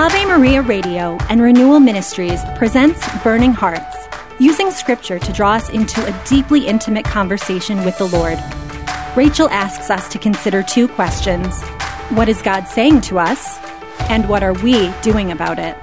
Ave Maria Radio and Renewal Ministries presents Burning Hearts, using scripture to draw us into a deeply intimate conversation with the Lord. Rachel asks us to consider two questions. What is God saying to us? And what are we doing about it?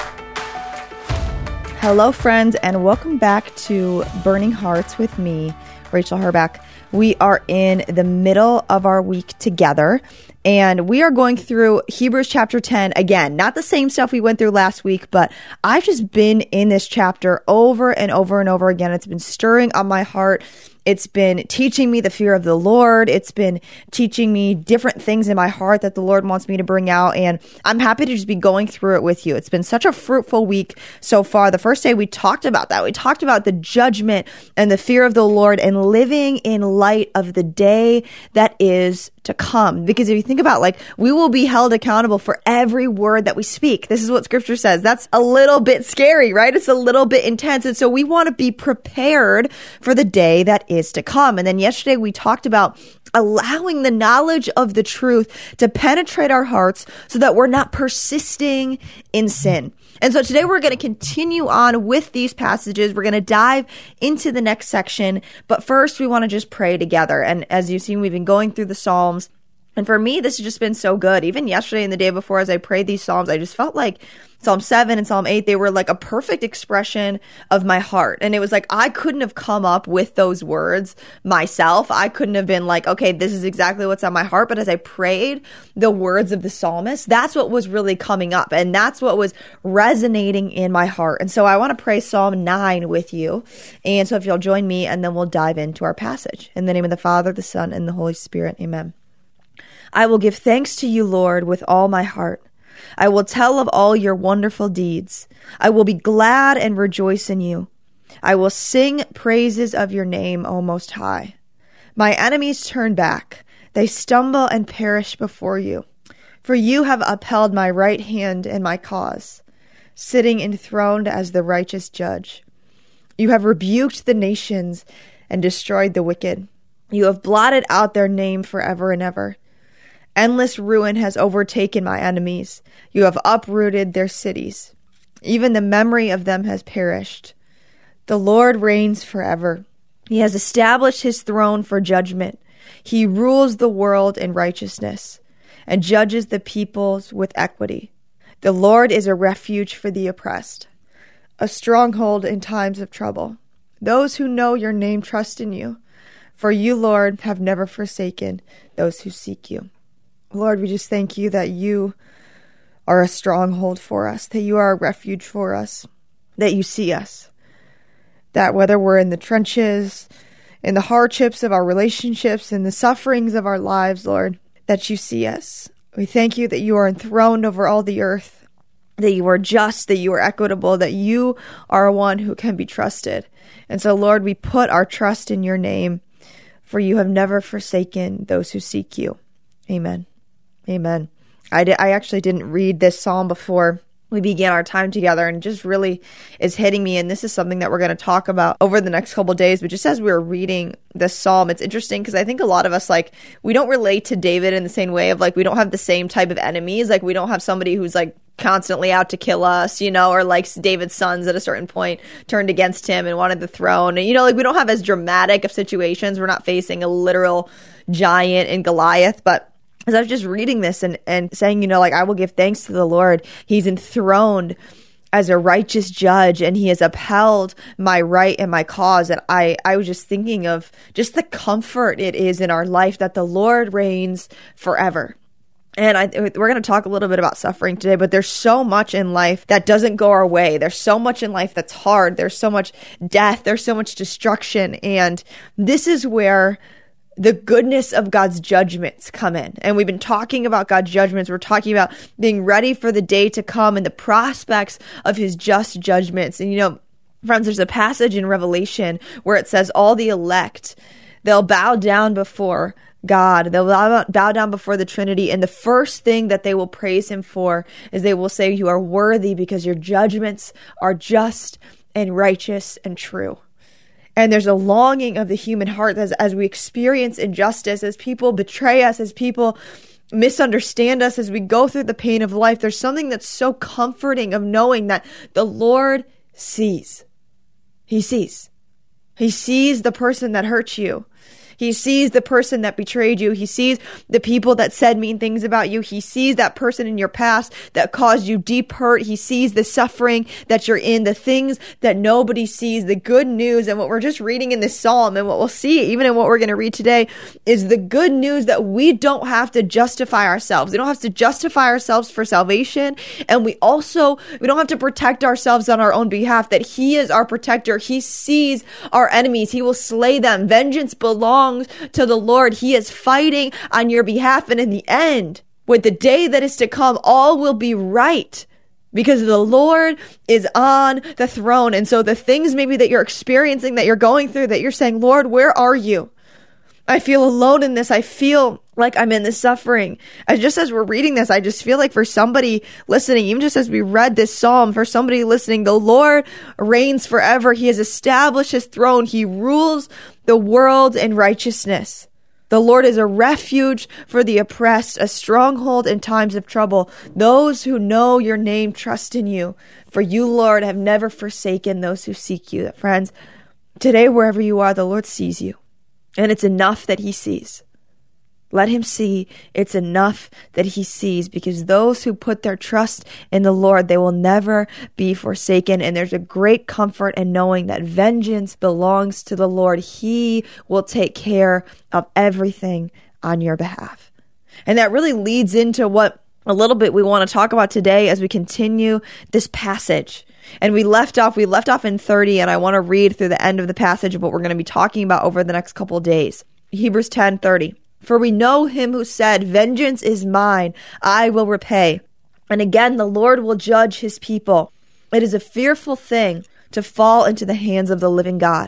Hello, friends, and welcome back to Burning Hearts with me, Rachel Herbeck. We are in the middle of our week together, and we are going through Hebrews chapter 10. Again, not the same stuff we went through last week, but I've just been in this chapter over and over and over again. It's been stirring on my heart. It's been teaching me the fear of the Lord. It's been teaching me different things in my heart that the Lord wants me to bring out. And I'm happy to just be going through it with you. It's been such a fruitful week so far. The first day we talked about that. We talked about the judgment and the fear of the Lord and living in light of the day that is to come. Because if you think about, we will be held accountable for every word that we speak. This is what scripture says. That's a little bit scary, right? It's a little bit intense. And so we want to be prepared for the day that is to come. And then yesterday we talked about allowing the knowledge of the truth to penetrate our hearts so that we're not persisting in sin. And so today we're going to continue on with these passages. We're going to dive into the next section. But first, we want to just pray together. And as you've seen, we've been going through the Psalms. And for me, this has just been so good. Even yesterday and the day before, as I prayed these Psalms, I just felt like Psalm 7 and Psalm 8, they were like a perfect expression of my heart. And it was like, I couldn't have come up with those words myself. I couldn't have been like, okay, this is exactly what's on my heart. But as I prayed the words of the psalmist, that's what was really coming up. And that's what was resonating in my heart. And so I want to pray Psalm 9 with you. And so if you'll join me, and then we'll dive into our passage. In the name of the Father, the Son, and the Holy Spirit. Amen. I will give thanks to you, Lord, with all my heart. I will tell of all your wonderful deeds. I will be glad and rejoice in you. I will sing praises of your name, O Most High. My enemies turn back. They stumble and perish before you. For you have upheld my right hand and my cause, sitting enthroned as the righteous judge. You have rebuked the nations and destroyed the wicked. You have blotted out their name forever and ever. Endless ruin has overtaken my enemies. You have uprooted their cities. Even the memory of them has perished. The Lord reigns forever. He has established his throne for judgment. He rules the world in righteousness and judges the peoples with equity. The Lord is a refuge for the oppressed, a stronghold in times of trouble. Those who know your name trust in you, for you, Lord, have never forsaken those who seek you. Lord, we just thank you that you are a stronghold for us, that you are a refuge for us, that you see us, that whether we're in the trenches, in the hardships of our relationships, in the sufferings of our lives, Lord, that you see us. We thank you that you are enthroned over all the earth, that you are just, that you are equitable, that you are one who can be trusted. And so, Lord, we put our trust in your name, for you have never forsaken those who seek you. Amen. Amen. I actually didn't read this psalm before we began our time together, and just really is hitting me. And this is something that we're going to talk about over the next couple of days. But just as we were reading this psalm, it's interesting because I think a lot of us, we don't relate to David in the same way of we don't have the same type of enemies. We don't have somebody who's constantly out to kill us, or David's sons at a certain point turned against him and wanted the throne. And, we don't have as dramatic of situations. We're not facing a literal giant in Goliath, but as I was just reading this and saying, I will give thanks to the Lord. He's enthroned as a righteous judge, and he has upheld my right and my cause. And I was just thinking of just the comfort it is in our life that the Lord reigns forever. And we're going to talk a little bit about suffering today, but there's so much in life that doesn't go our way. There's so much in life that's hard. There's so much death. There's so much destruction. And this is where the goodness of God's judgments come in. And we've been talking about God's judgments. We're talking about being ready for the day to come and the prospects of his just judgments. And friends, there's a passage in Revelation where it says all the elect, they'll bow down before God. They'll bow down before the Trinity. And the first thing that they will praise him for is they will say, you are worthy because your judgments are just and righteous and true. And there's a longing of the human heart as we experience injustice, as people betray us, as people misunderstand us, as we go through the pain of life, there's something that's so comforting of knowing that the Lord sees. He sees. He sees the person that hurt you. He sees the person that betrayed you. He sees the people that said mean things about you. He sees that person in your past that caused you deep hurt. He sees the suffering that you're in, the things that nobody sees, the good news. And what we're just reading in this psalm, and what we'll see even in what we're going to read today, is the good news that we don't have to justify ourselves. We don't have to justify ourselves for salvation. And we don't have to protect ourselves on our own behalf, that He is our protector. He sees our enemies. He will slay them. Vengeance belongs to the Lord. He is fighting on your behalf. And in the end, with the day that is to come, all will be right because the Lord is on the throne. And so the things maybe that you're experiencing, that you're going through, that you're saying, Lord, where are you? I feel alone in this. I feel like I'm in this suffering. Just as we're reading this, I just feel like for somebody listening, even just as we read this psalm, for somebody listening, the Lord reigns forever. He has established His throne. He rules the world in righteousness. The Lord is a refuge for the oppressed, a stronghold in times of trouble. Those who know your name trust in you. For you, Lord, have never forsaken those who seek you. Friends, today, wherever you are, the Lord sees you. And it's enough that He sees. Let Him see. It's enough that He sees, because those who put their trust in the Lord, they will never be forsaken. And there's a great comfort in knowing that vengeance belongs to the Lord. He will take care of everything on your behalf. And that really leads into what a little bit we want to talk about today as we continue this passage. And we left off in 30, and I want to read through the end of the passage of what we're going to be talking about over the next couple of days. Hebrews 10:30. For we know Him who said, vengeance is mine, I will repay. And again, the Lord will judge His people. It is a fearful thing to fall into the hands of the living God.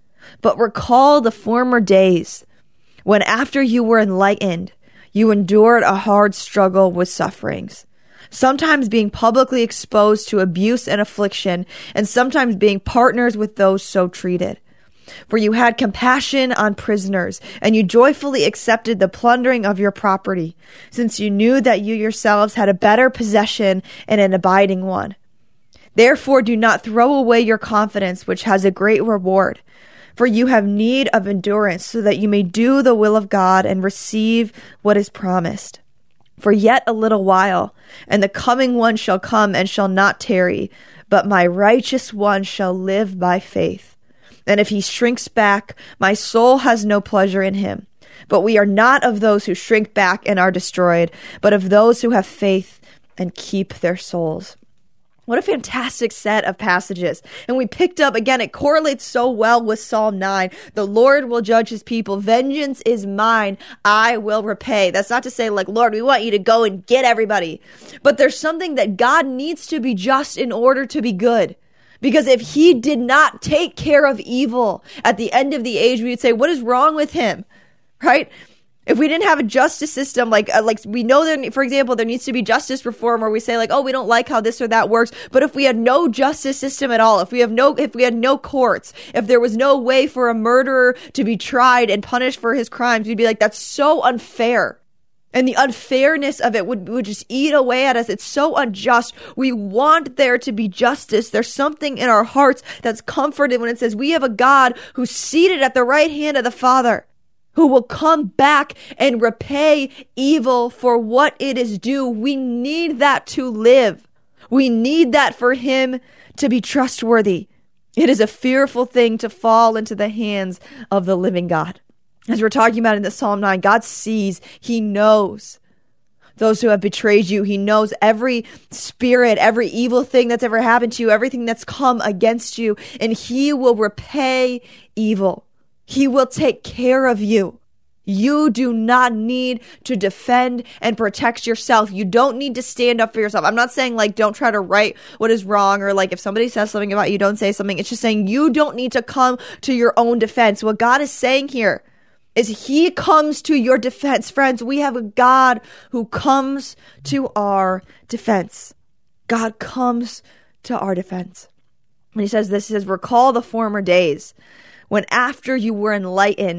But recall the former days when after you were enlightened, you endured a hard struggle with sufferings, sometimes being publicly exposed to abuse and affliction, and sometimes being partners with those so treated. For you had compassion on prisoners, and you joyfully accepted the plundering of your property, since you knew that you yourselves had a better possession and an abiding one. Therefore do not throw away your confidence, which has a great reward. For you have need of endurance, so that you may do the will of God and receive what is promised. For yet a little while, and the coming one shall come and shall not tarry, but my righteous one shall live by faith. And if he shrinks back, my soul has no pleasure in him. But we are not of those who shrink back and are destroyed, but of those who have faith and keep their souls. What a fantastic set of passages. And we picked up, again, it correlates so well with Psalm 9. The Lord will judge His people. Vengeance is mine. I will repay. That's not to say, like, Lord, we want you to go and get everybody. But there's something that God needs to be just in order to be good. Because if He did not take care of evil at the end of the age, we would say, what is wrong with Him? Right? If we didn't have a justice system, like we know that, for example, there needs to be justice reform, where we say like, oh, we don't like how this or that works. But if we had no justice system at all, if we had no courts, if there was no way for a murderer to be tried and punished for his crimes, we'd be like, that's so unfair. And the unfairness of it would just eat away at us. It's so unjust. We want there to be justice. There's something in our hearts that's comforted when it says we have a God who's seated at the right hand of the Father, who will come back and repay evil for what it is due. We need that to live. We need that for Him to be trustworthy. It is a fearful thing to fall into the hands of the living God. As we're talking about in the Psalm 9, God sees, He knows those who have betrayed you. He knows every spirit, every evil thing that's ever happened to you, everything that's come against you, and He will repay evil. He will take care of you. You do not need to defend and protect yourself. You don't need to stand up for yourself. I'm not saying like don't try to right what is wrong, or like if somebody says something about you, don't say something. It's just saying you don't need to come to your own defense. What God is saying here is He comes to your defense. Friends, we have a God who comes to our defense. God comes to our defense. And He says this, He says, recall the former days when after you were enlightened,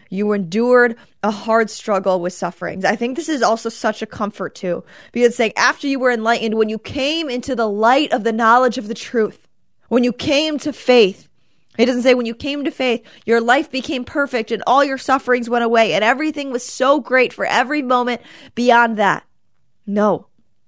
you endured a hard struggle with sufferings. I think this is also such a comfort too, because it's saying after you were enlightened, when you came into the light of the knowledge of the truth, when you came to faith, it doesn't say when you came to faith, your life became perfect and all your sufferings went away and everything was so great for every moment beyond that. No.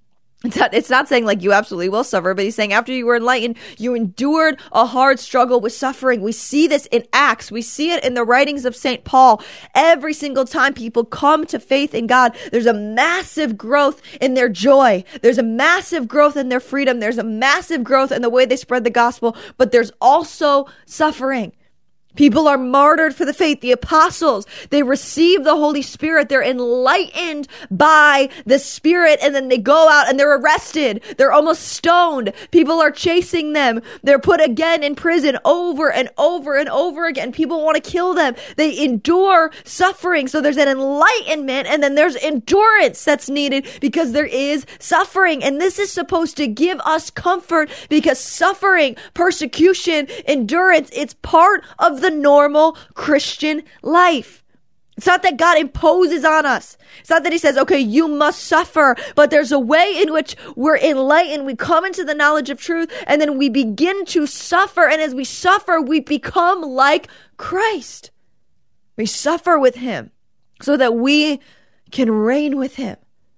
It's not saying like you absolutely will suffer, but he's saying after you were enlightened, you endured a hard struggle with suffering. We see this in Acts. We see it in the writings of St. Paul. Every single time people come to faith in God, there's a massive growth in their joy. There's a massive growth in their freedom. There's a massive growth in the way they spread the gospel, but there's also suffering. People are martyred for the faith. The apostles, they receive the Holy Spirit. They're enlightened by the Spirit, and then they go out and they're arrested. They're almost stoned. People are chasing them. They're put again in prison over and over and over again. People want to kill them. They endure suffering. So there's an enlightenment, and then there's endurance that's needed because there is suffering. And this is supposed to give us comfort because suffering, persecution, endurance, it's part of the normal Christian life. It's not that God imposes on us. It's not that he says, okay, you must suffer, but there's a way in which we're enlightened. We come into the knowledge of truth and then we begin to suffer. And as we suffer, we become like Christ. We suffer with him so that we can reign with him.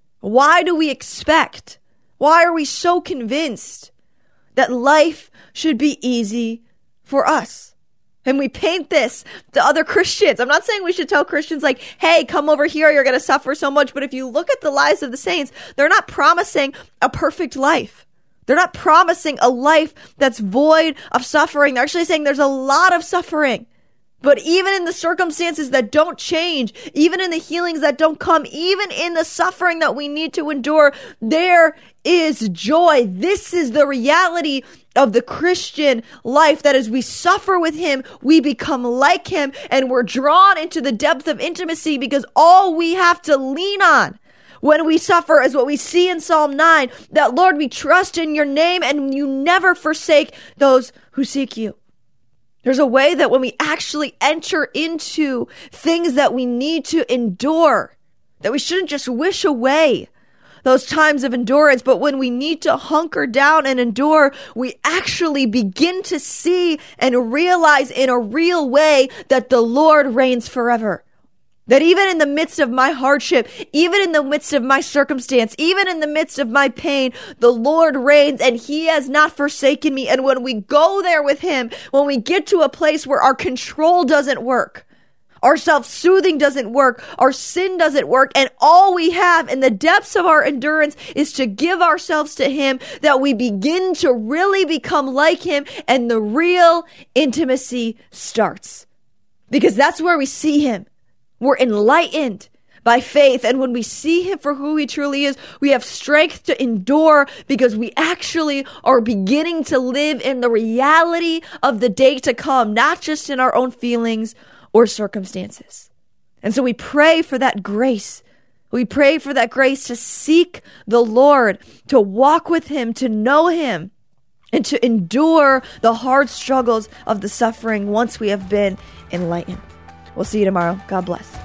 Why do we expect? Why are we so convinced that life should be easy for us? And we paint this to other Christians. I'm not saying we should tell Christians like, hey, come over here, you're going to suffer so much. But if you look at the lives of the saints, they're not promising a perfect life. They're not promising a life that's void of suffering. They're actually saying there's a lot of suffering. But even in the circumstances that don't change, even in the healings that don't come, even in the suffering that we need to endure, there is joy. This is the reality of the Christian life, that as we suffer with him, we become like him and we're drawn into the depth of intimacy, because all we have to lean on when we suffer is what we see in Psalm 9, that Lord, we trust in your name and you never forsake those who seek you. There's a way that when we actually enter into things that we need to endure, that we shouldn't just wish away those times of endurance, but when we need to hunker down and endure, we actually begin to see and realize in a real way that the Lord reigns forever. That even in the midst of my hardship, even in the midst of my circumstance, even in the midst of my pain, the Lord reigns and he has not forsaken me. And when we go there with him, when we get to a place where our control doesn't work, our self-soothing doesn't work, our sin doesn't work, and all we have in the depths of our endurance is to give ourselves to him, that we begin to really become like him and the real intimacy starts. Because that's where we see him. We're enlightened by faith. And when we see him for who he truly is, we have strength to endure because we actually are beginning to live in the reality of the day to come, not just in our own feelings or circumstances. And so we pray for that grace. We pray for that grace to seek the Lord, to walk with him, to know him, and to endure the hard struggles of the suffering once we have been enlightened. We'll see you tomorrow. God bless.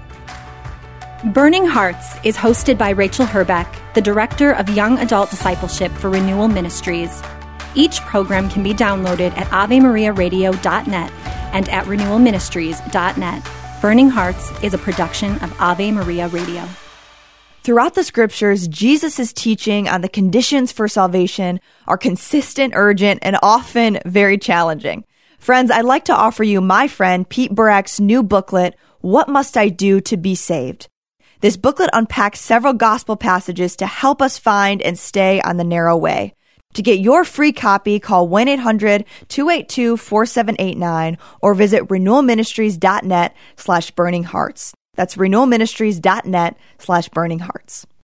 Burning Hearts is hosted by Rachel Herbeck, the Director of Young Adult Discipleship for Renewal Ministries. Each program can be downloaded at AveMariaRadio.net and at RenewalMinistries.net. Burning Hearts is a production of Ave Maria Radio. Throughout the scriptures, Jesus' teaching on the conditions for salvation are consistent, urgent, and often very challenging. Friends, I'd like to offer you my friend Pete Burak's new booklet, What Must I Do to Be Saved? This booklet unpacks several gospel passages to help us find and stay on the narrow way. To get your free copy, call 1-800-282-4789 or visit renewalministries.net/burninghearts. That's renewalministries.net/burninghearts.